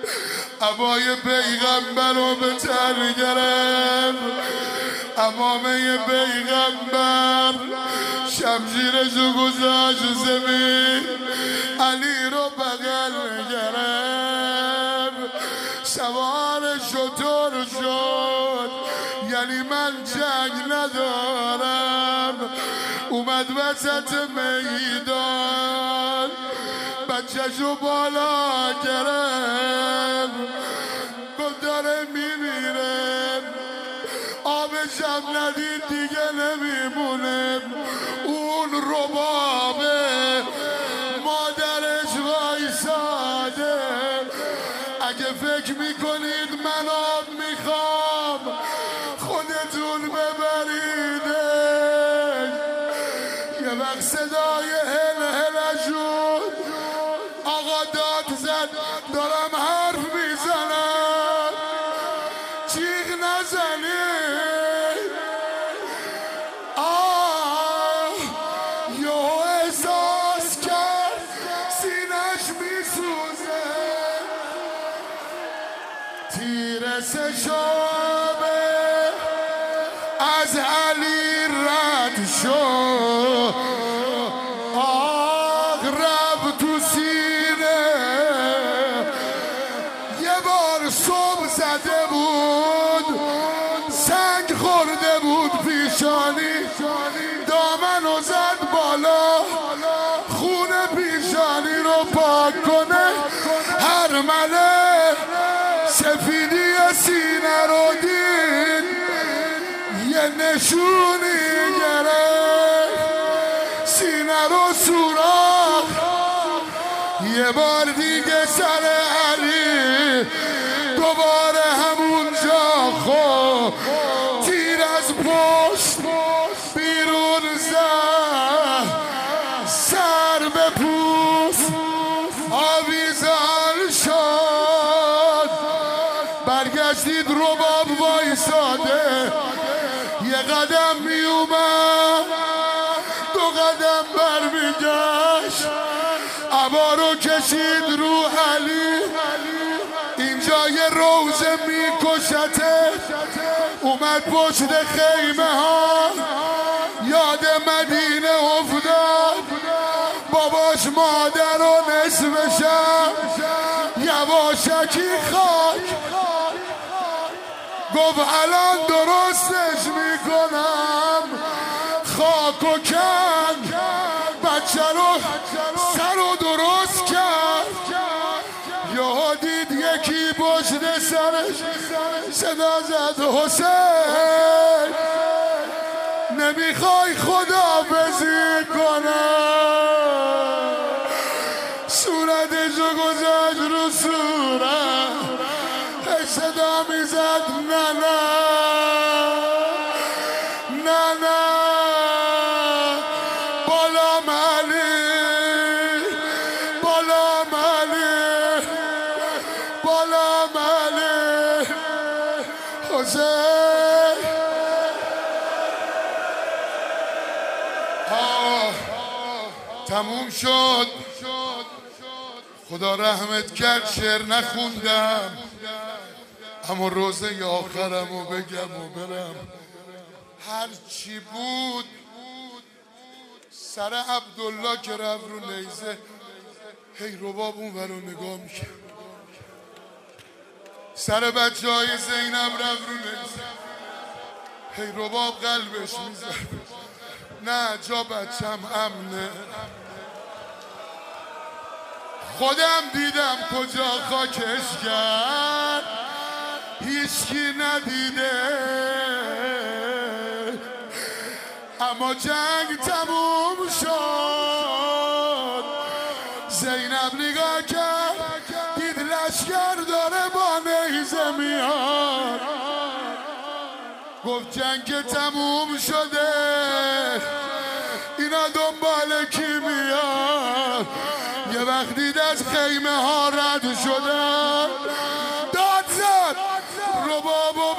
عبای پیغمبر رو به تن گرفت، امامه پیغمبر شمشیرشو گذاشت زمین، علی رو بغل گرفت، سوار شتر شد. یعنی من جنگ ندارم، اومد وسط میدان بچه‌شو بالا گرفت، گفت داره میمیره، آبشم ندید دیگه نمیمونه. اون ربابه مادرش وایساده، اگه فکر میکنید من آب میخوام خودتون ببریدش. یه وقت صدای هل هلشون آقا داد زد دارم حرف میزنم، جیغ نزنید. یهو احساس کرد سینش میسوزه، تیر سشابه از علی رد شد، رفت تو سینه. یه بار صبح زده بود، سنگ خورده بود پیشانی، دامنو زد بالا خون پیشانی رو پاک کنه. هر مله سفیدی سینه رو دید، یه نشونی گرفت، سینه رو سوراخ. یه بار دیگه سر علی دوباره همونجا خود، تیر از پشت بیرون زد، سر به پوست آویزان شد. برگشتید رباب وایساده، یه قدم میومد دو قدم برمیگشت، عبا رو کشید رو علی. اینجا یه روزه میکشته، اومد پشت خیمه ها، یاد مدینه افتاد، باباش مادر و نصف شب یواشکی خاک. گفت الان درستش میکنم، خاک و کن بچه رو سر رو درست کرد. یهو دید یکی پشت سرش صدا زد حسین نمیخوای خداحافظی کنم. صورتشو گذاشت رو صورت، صدا میزد نه نه نه نه، بالا علی، بالا علی، بالا علی حسین. تموم شد، خدا رحمت کرد. شعر نخوندم اما روزه آخرم و بگم و برم. هر چی بود سر عبدالله که رفت رو نیزه، هی رباب اون ور رو نگاه میکرد. سر بچه های زینب رفت رو نیزه، هی رباب قلبش میزد نه جا بچم امنه. خودم دیدم کجا خاکش کرد، هیچکی ندیده. اما جنگ تموم شد، زینب نگاه کرد دید لشکر داره با نیزه میاد. گفت جنگ تموم شده، اینا دنبال کی میاد. یه وقت دید از خیمه ها رد شدن، داد زد ربابو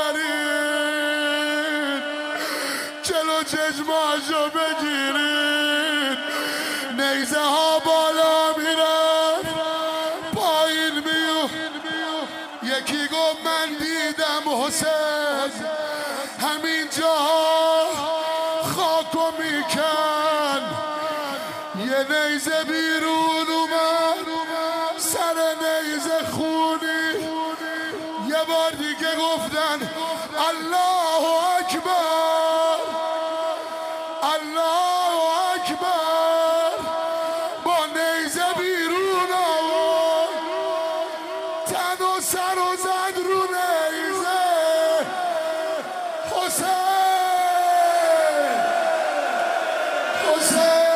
ببرید، جلو چشماشو بگیرید. نیزه ها بالا میرن پایین یکی گفت من دیدم حسین همینجا خاکو میکن، یه نیزه بیرون اومد سر نیزه خونی. یه بار دیگه گفتن الله اکبر الله اکبر، با نیزه بیرون آورد، تن و سر و زد رو نیزه. حسین حسین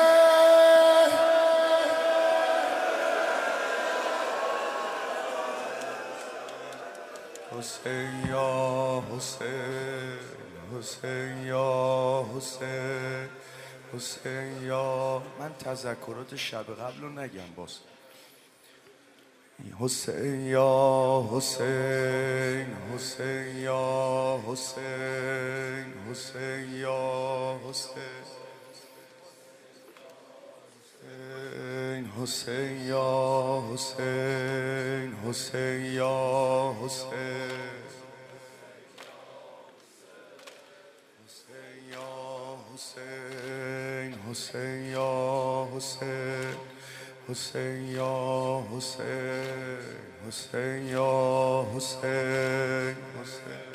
حسین یا حسین، حسین یا حسین، حسین یا من تذکرات شب قبل رو نگم باز. حسین یا حسین، حسین یا حسین، حسین یا حسین، حسین یا حسین، حسین یا حسین، حسین یا حسین، حسین یا حسین، حسین یا حسین، حسین یا حسین، حسین.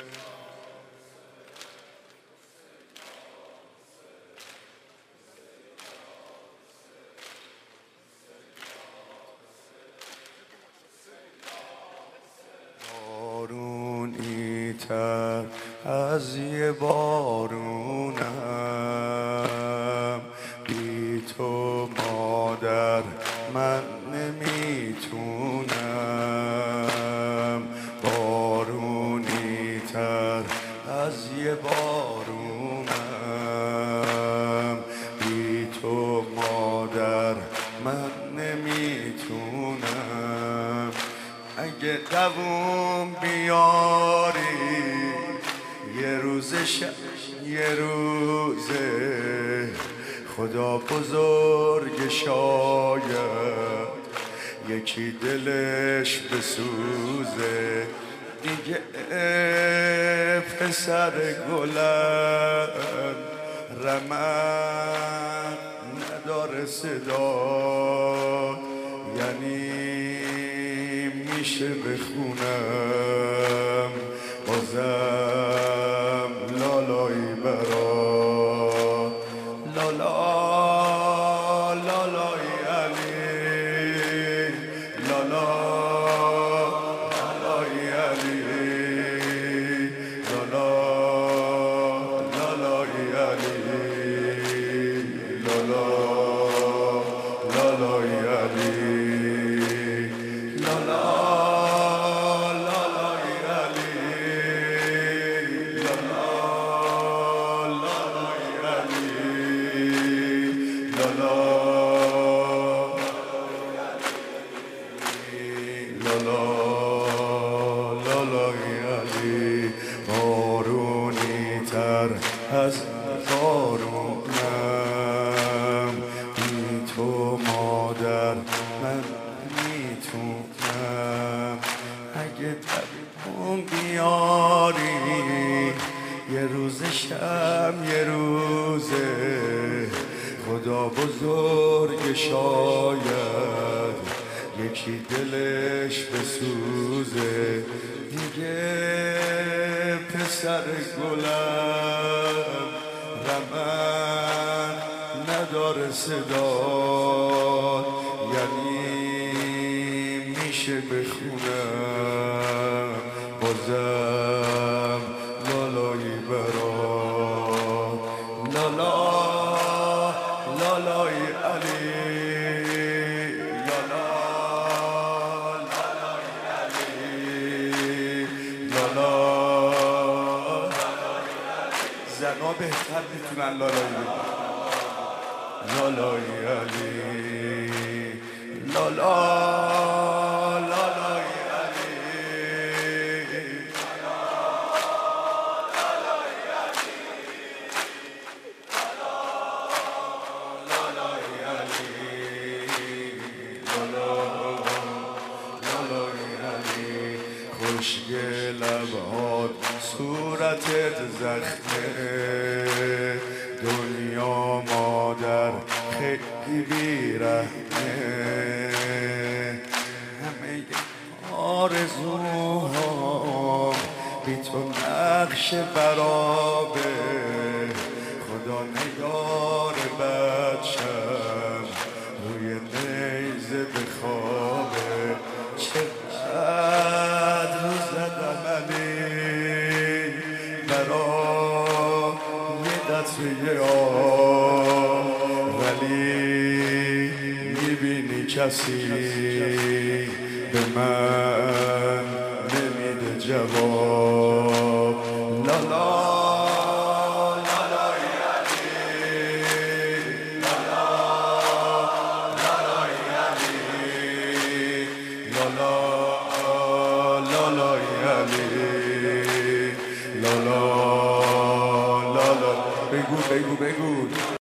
بارونی تر از یه بارونم، بی تو مادر من نمیتونم. بارونی تر از یه بارونم، بی تو مادر من نمیتونم. اگه دووم بیاری یه روز یه روزه، خدا بزرگ شاید یکی دلش بسوزه. دیگه پسر گلم رمق نداره صدا، یعنی میشه بخونم بازم لالایی برات. لالا لالای علی، لالا لالای علی، لالا لالای علی، لالا لالای علی، لالا بارونی تر از بارونم، بی تو مادر من میتونم. اگه دووم بیاری یه روز شب یه روزه، خدا بزرگ شاید یکی دلش بسوزه. دیگه پسر گلم رمق نداره صدا، یعنی میشه بخونم بازم لالایی برات. لالا لالای علی، لالا لالای علی، لالا زنا بهتر میتونن لالایی بگن. لالای علی، لالا لالای علی، خشک لبهات صورتت زخمه دنیا مادر خیلی بیرحمه همه آرزوهام بی تو نقش برابه خدا نگار بچم روی نیزه بخوابه چقدر زدم علی برای قطره آب ولی میبینی کسی به من نمیده جواب لالا بگو